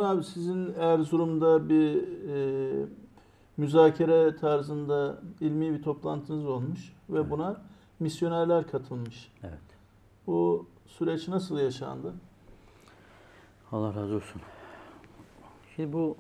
abi sizin Erzurum'da bir müzakere tarzında ilmi bir toplantınız olmuş ve Evet. buna misyonerler katılmış. Evet. Bu süreç nasıl yaşandı? Allah razı olsun. Şimdi bu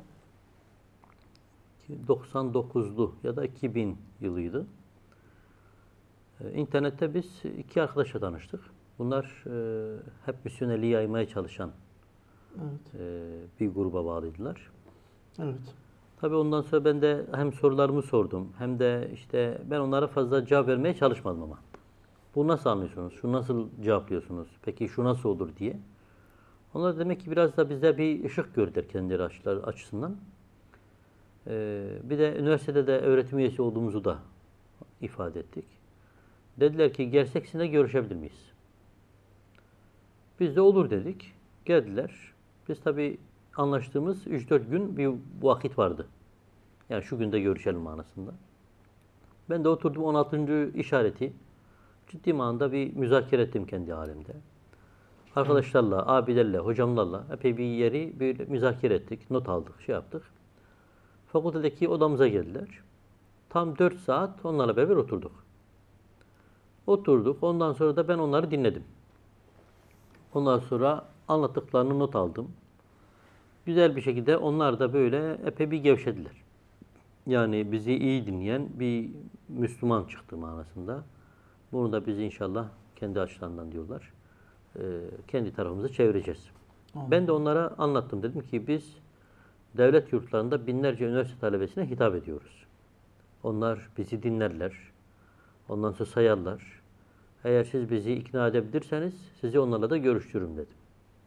99'lu ya da 2000 yılıydı. İnternette biz iki arkadaşla tanıştık. Bunlar hep misyonerliği yaymaya çalışan Evet. bir gruba bağlıydılar. Evet. Tabii ondan sonra ben de hem sorularımı sordum hem de işte ben onlara fazla cevap vermeye çalışmadım ama. Bu nasıl anlıyorsunuz? Şu nasıl cevaplıyorsunuz? Peki şu nasıl olur diye. Onlar demek ki biraz da bize bir ışık gördüler kendileri açısından. Bir de üniversitede de öğretim üyesi olduğumuzu da ifade ettik. Dediler ki gelsek sizinle görüşebilir miyiz? Biz de olur dedik. Geldiler. Biz tabii anlaştığımız 3-4 gün bir vakit vardı. Yani şu günde görüşelim manasında. Ben de oturdum 16. işareti ciddi manada bir müzakere ettim kendi halimde. Arkadaşlarla, abilerle, hocamlarla epey bir yeri bir müzakere ettik. Not aldık, şey yaptık. Fakültedeki odamıza geldiler. Tam 4 saat onlarla beraber oturduk. Oturduk. Ondan sonra da ben onları dinledim. Ondan sonra anlattıklarını not aldım. Güzel bir şekilde onlar da böyle epey bir gevşediler. Yani bizi iyi dinleyen bir Müslüman çıktı manasında. Bunu da biz inşallah kendi açılarından diyorlar. Kendi tarafımızı çevireceğiz. Ben de onlara anlattım. Dedim ki biz devlet yurtlarında binlerce üniversite talebesine hitap ediyoruz. Onlar bizi dinlerler. Ondan sonra sayarlar. Eğer siz bizi ikna edebilirseniz sizi onlarla da görüştürürüm dedim.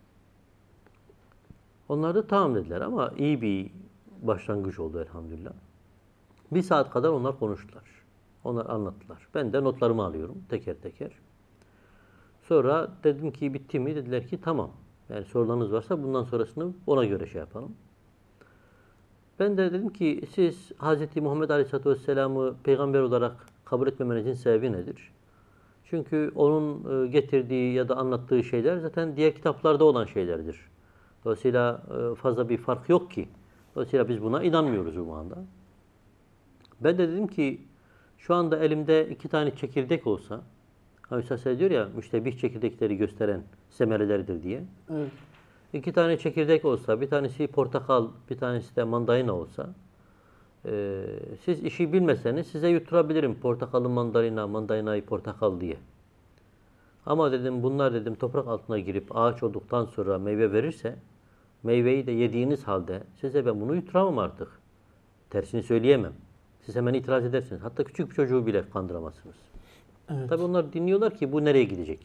Onlar da tamam dediler ama iyi bir başlangıç oldu elhamdülillah. Bir saat kadar onlar konuştular. Onlar anlattılar. Ben de notlarımı alıyorum teker teker. Sonra dedim ki bitti mi? Dediler ki tamam. Yani sorularınız varsa bundan sonrasını ona göre şey yapalım. Ben de dedim ki siz Hz. Muhammed Aleyhisselatü Vesselam'ı peygamber olarak kabul etmemenizin sebebi nedir? Çünkü onun getirdiği ya da anlattığı şeyler zaten diğer kitaplarda olan şeylerdir. Dolayısıyla fazla bir fark yok ki. Dolayısıyla biz buna inanmıyoruz bu anda. Ben de dedim ki şu anda elimde 2 tane çekirdek olsa, hani Üstad diyor ya müştebih çekirdekleri gösteren semereleridir diye. Evet. 2 tane çekirdek olsa, bir tanesi portakal, bir tanesi de mandalina olsa, siz işi bilmeseniz size yutturabilirim portakalı mandalina, mandalinayı portakal diye. Ama dedim bunlar dedim toprak altına girip ağaç olduktan sonra meyve verirse, meyveyi de yediğiniz halde size ben bunu yutturamam artık. Tersini söyleyemem. Siz hemen itiraz edersiniz. Hatta küçük bir çocuğu bile kandıramazsınız. Evet. Tabii onlar dinliyorlar ki bu nereye gidecek?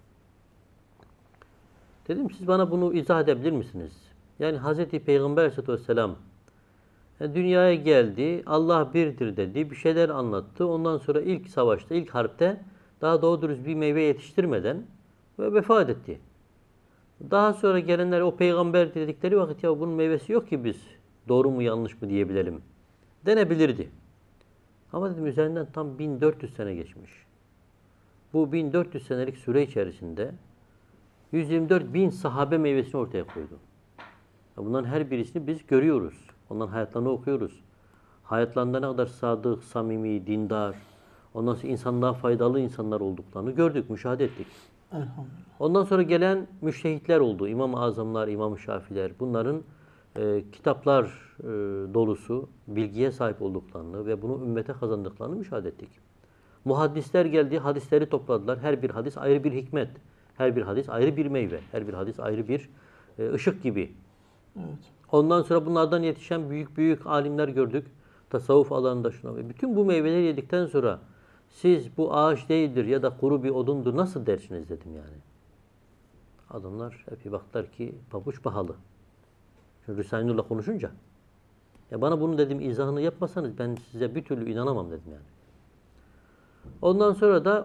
Dedim siz bana bunu izah edebilir misiniz? Yani Hz. Peygamber Aleyhisselatü Vesselam dünyaya geldi, Allah birdir dedi, bir şeyler anlattı. Ondan sonra ilk savaşta, ilk harpte daha doğru dürüst bir meyve yetiştirmeden ve vefat etti. Daha sonra gelenler o peygamber dedikleri vakit ya bunun meyvesi yok ki biz doğru mu yanlış mı diyebilelim denebilirdi. Ama dedim üzerinden tam 1400 sene geçmiş. Bu 1400 senelik süre içerisinde 124 bin sahabe meyvesini ortaya koydu. Bunların her birisini biz görüyoruz. Onların hayatlarını okuyoruz. Hayatlarında ne kadar sadık, samimi, dindar, ondan sonra insanlığa faydalı insanlar olduklarını gördük, müşahede ettik. Elhamdülillah. Ondan sonra gelen müştehitler oldu. İmam-ı Azamlar, İmam-ı Şafiler. Bunların kitaplar dolusu bilgiye sahip olduklarını ve bunu ümmete kazandıklarını müşahede ettik. Muhaddisler geldi, hadisleri topladılar. Her bir hadis ayrı bir hikmet. Her bir hadis ayrı bir meyve. Her bir hadis ayrı bir ışık gibi. Evet. Ondan sonra bunlardan yetişen büyük büyük alimler gördük. Tasavvuf alanında şuna ve bütün bu meyveleri yedikten sonra siz bu ağaç değildir ya da kuru bir odundur nasıl dersiniz dedim yani. Adamlar hep baktılar ki pabuç pahalı. Çünkü Risale-i Nur'la konuşunca ya bana bunu dedim izahını yapmasanız ben size bir türlü inanamam dedim yani. Ondan sonra da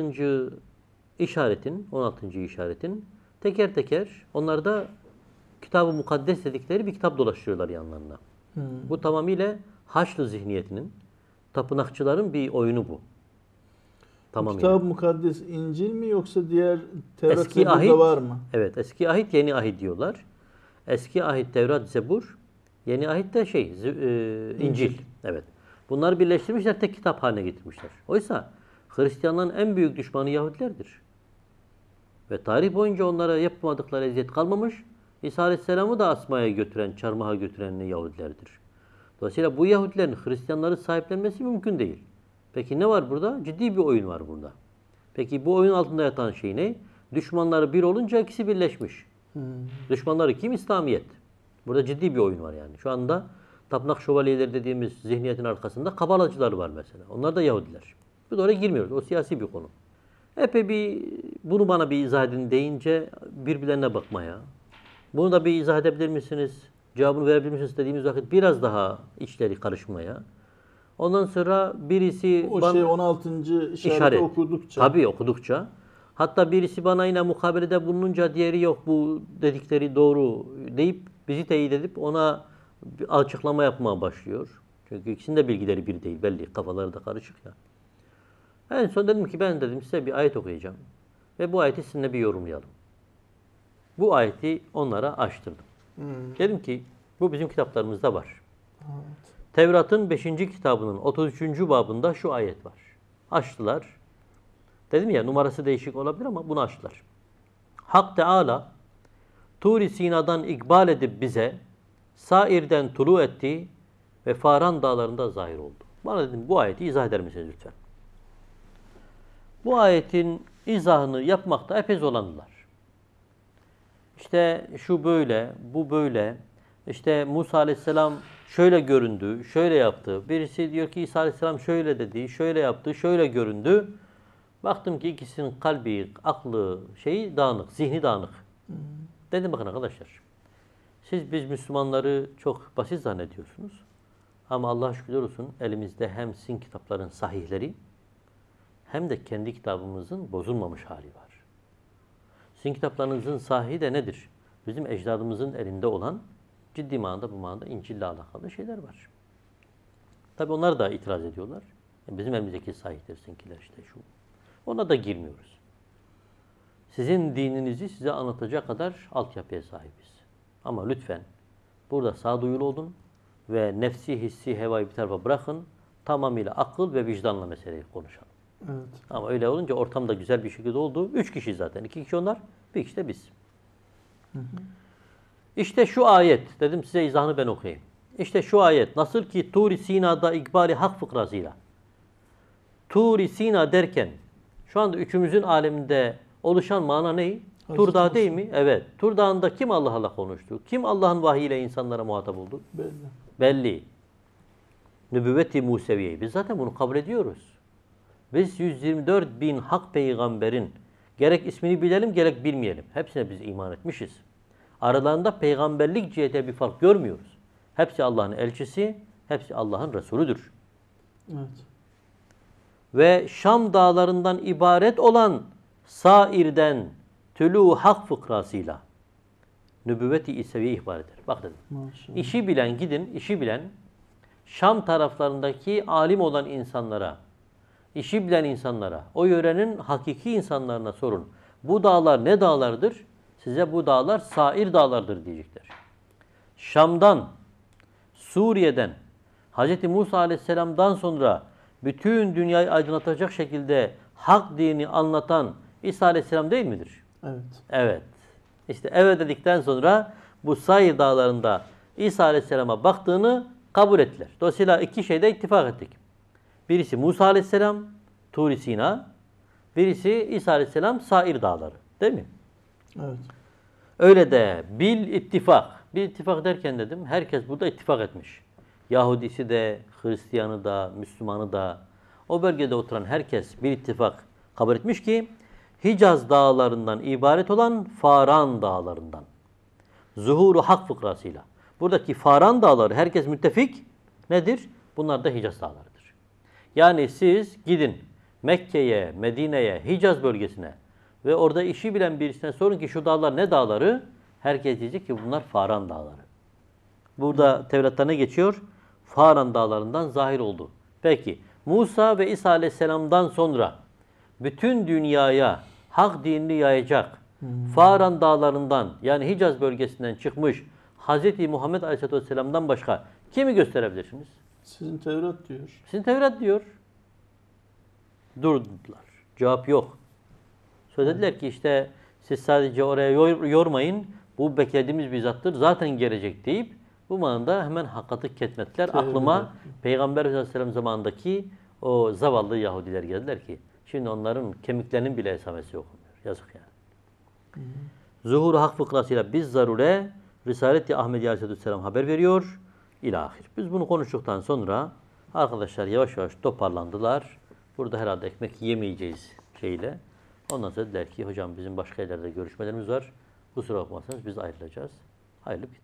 16. işaretin teker teker onlar da Kitab-ı Mukaddes dedikleri bir kitap dolaştırıyorlar yanlarına. Bu tamamıyla Haçlı zihniyetinin, tapınakçıların bir oyunu bu. Tamamıyla. Kitab-ı Mukaddes İncil mi yoksa diğer Tevrat Eski Zebur'da ahit, var mı? evet eski ahit, yeni ahit diyorlar. Eski ahit Tevrat, Zebur, yeni ahit de İncil. Evet. Bunları birleştirmişler, tek kitap haline getirmişler. Oysa Hristiyanların en büyük düşmanı Yahudilerdir. Ve tarih boyunca onlara yapmadıkları eziyet kalmamış. İsa Aleyhisselam'ı da asmaya götüren, çarmıha götüren Yahudilerdir. Dolayısıyla bu Yahudilerin Hristiyanları sahiplenmesi mümkün değil. Peki ne var burada? Ciddi bir oyun var burada. Peki bu oyun altında yatan şey ne? Düşmanları bir olunca ikisi birleşmiş. Düşmanları kim? İslamiyet. Burada ciddi bir oyun var yani. Şu anda tapınak şövalyeleri dediğimiz zihniyetin arkasında kabalacılar var mesela. Onlar da Yahudiler. Biz oraya girmiyoruz. O siyasi bir konu. Epey bunu bana bir izah edin deyince birbirlerine bakmaya. Bunu da bir izah edebilir misiniz? Cevabını verebilir misiniz dediğimiz vakit biraz daha içleri karışmaya. Ondan sonra birisi... O 16. işareti okudukça. Tabii okudukça. Hatta birisi bana yine mukabelede bulununca diğeri yok bu dedikleri doğru deyip bizi teyit edip ona bir açıklama yapmaya başlıyor. Çünkü ikisinin de bilgileri bir değil belli. Kafaları da karışık ya. En son dedim ki ben dedim size bir ayet okuyacağım. Ve bu ayeti sizinle bir yorumlayalım. Bu ayeti onlara açtırdım. Dedim ki bu bizim kitaplarımızda var. Evet. Tevrat'ın 5. kitabının 33. babında şu ayet var. Açtılar. Dedim ya numarası değişik olabilir ama bunu açtılar. Hak Teala Tur-i Sina'dan ikbal edip bize Sair'den tulu etti ve Faran dağlarında zahir oldu. Bana dedim bu ayeti izah eder misiniz lütfen? Bu ayetin izahını yapmakta epey zorlandılar. İşte şu böyle, bu böyle. İşte Musa Aleyhisselam şöyle göründü, şöyle yaptı. Birisi diyor ki İsa Aleyhisselam şöyle dedi, şöyle yaptı, şöyle göründü. Baktım ki ikisinin kalbi, aklı, dağınık, zihni dağınık. Dedim bakın arkadaşlar, biz Müslümanları çok basit zannediyorsunuz. Ama Allah'a şükürler olsun elimizde hem sizin kitapların sahihleri hem de kendi kitabımızın bozulmamış hali var. Sizin kitaplarınızın sahihi de nedir? Bizim ecdadımızın elinde olan ciddi manada bu manada İncil'le alakalı şeyler var. Tabi onlar da itiraz ediyorlar. Bizim elimizdeki sahihtir sizinkiler işte şu. Ona da girmiyoruz. Sizin dininizi size anlatacak kadar altyapıya sahibiz. Ama lütfen burada sağduyulu olun ve nefsi, hissi, hevayı bir tarafa bırakın. Tamamıyla akıl ve vicdanla meseleyi konuşalım. Evet. Ama öyle olunca ortamda güzel bir şekilde oldu. 3 kişi zaten. 2 kişi onlar, 1 kişi de biz. İşte şu ayet. Dedim size izahını ben okuyayım. İşte şu ayet. Nasıl ki Tur-i Sina'da ikbali hak fıkrasıyla. Tur-i Sina derken şu anda üçümüzün aleminde oluşan mana ne? Tur Dağı değil mi? Evet. Tur Dağı'nda kim Allah'la konuştu? Kim Allah'ın vahiyle insanlara muhatap oldu? Belli. Nübüvvet-i Museviye'yi. Biz zaten bunu kabul ediyoruz. Biz 124 bin hak peygamberin gerek ismini bilelim gerek bilmeyelim. Hepsine biz iman etmişiz. Aralarında peygamberlik cihete bir fark görmüyoruz. Hepsi Allah'ın elçisi, hepsi Allah'ın Resulüdür. Evet. Ve Şam dağlarından ibaret olan Sair'den tülû hak fıkrasıyla nübüvvet-i İseviye ihbar eder. Bak dedim. Maşallah. İşi bilen gidin, işi bilen Şam taraflarındaki alim olan insanlara, işi bilen insanlara, o yörenin hakiki insanlarına sorun. Bu dağlar ne dağlardır? Size bu dağlar Sair dağlardır diyecekler. Şam'dan, Suriye'den, Hz. Musa Aleyhisselam'dan sonra bütün dünyayı aydınlatacak şekilde hak dini anlatan İsa Aleyhisselam değil midir? Evet. Evet. İşte evet dedikten sonra bu Sair dağlarında İsa Aleyhisselam'a baktığını kabul ettiler. Dolayısıyla iki şeyde ittifak ettik. Birisi Musa Aleyhisselam, Tur-i Sina. Birisi İsa Aleyhisselam, Sair dağları. Değil mi? Evet. Öyle de bil ittifak. Bir ittifak derken dedim herkes burada ittifak etmiş. Yahudisi de, Hristiyanı da, Müslümanı da o bölgede oturan herkes bir ittifak kabul etmiş ki Hicaz dağlarından ibaret olan Faran dağlarından. Zuhuru hak fıkrasıyla. Buradaki Faran dağları herkes müttefik nedir? Bunlar da Hicaz dağlarıdır. Yani siz gidin Mekke'ye, Medine'ye, Hicaz bölgesine ve orada işi bilen birisine sorun ki şu dağlar ne dağları? Herkes diyecek ki bunlar Faran dağları. Burada Tevrat'ta ne geçiyor? Faran dağlarından zahir oldu. Peki Musa ve İsa Aleyhisselam'dan sonra bütün dünyaya hak dinini yayacak Faran dağlarından yani Hicaz bölgesinden çıkmış Hz. Muhammed Aleyhisselatü Vesselam'dan başka kimi gösterebilirsiniz? Sizin Tevrat diyor. Sizin Tevrat diyor. Durdular. Cevap yok. Söylediler ki işte siz sadece oraya yormayın. Bu beklediğimiz bir zattır. Zaten gelecek deyip bu manada hemen hakikati ketmettiler. Aklıma Peygamber Aleyhisselam zamanındaki o zavallı Yahudiler geldiler ki şimdi onların kemiklerinin bile esamesi okunmuyor. Yazık yani. Zuhur-u hak fıkrasıyla biz zarure Risalet-i Ahmediye Aleyhisselam haber veriyor. İlahir. Biz bunu konuştuktan sonra arkadaşlar yavaş yavaş toparlandılar. Burada herhalde ekmek yemeyeceğiz şeyle. Ondan sonra dediler ki hocam bizim başka yerlerde görüşmelerimiz var. Kusura bakmazsanız biz ayrılacağız. Hayırlı bir